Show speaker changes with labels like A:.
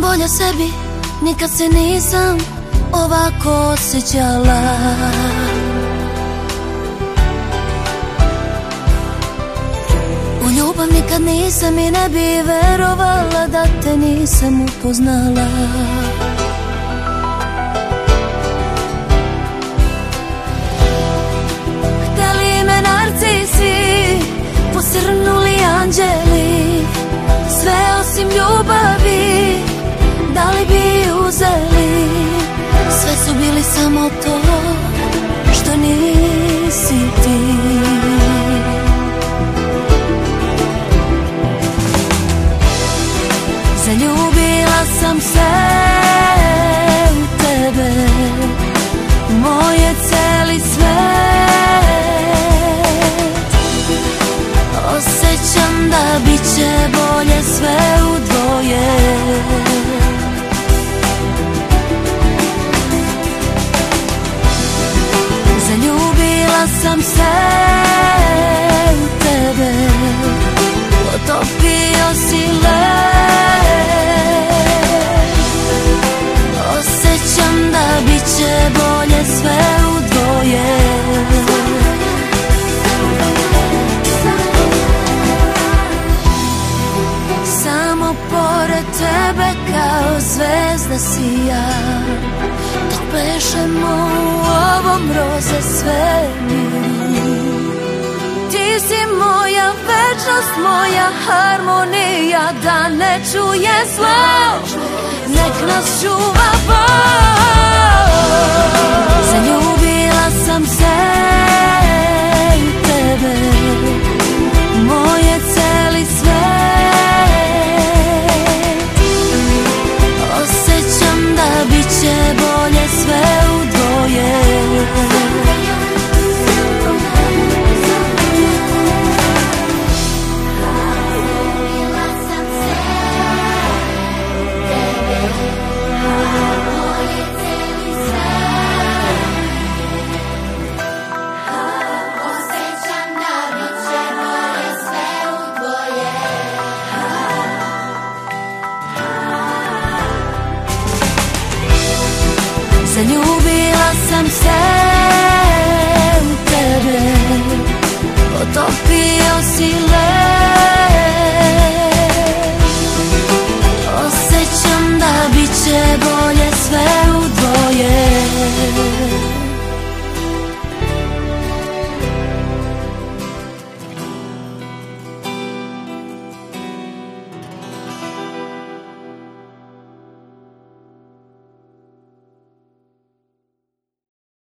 A: bolje sebi, nikad se nisam ovako osjećala. U ljubav nikad nisam i ne bi verovala da te nisam upoznala. Hteli me narcisi, posrnuli anđeli, sve osim ljubavi, da li bi uzeli? Sve su bili samo to što nisi ti. Zaljubila sam se u tebe, moje celi svet. Osjećam da bit će bolje sve u dvoje. Zaljubila sam se u tebe, potopio si led. Osjećam da bit će bolje sve u dvoje. Samo pored tebe kao zvezda sijam, dok plešemo u ovom roze svemiru. Ti si moja večnost, moja harmonija, da ne čuje zlo, nek nas čuva Bog. Zaljubila sam se u tebe, moje celi svet. Osjećam da bit će bolje sve u dvoje. Zaljubila sam se u tebe, potopio si led. Osjećam da bit će bolje sve u dvoje.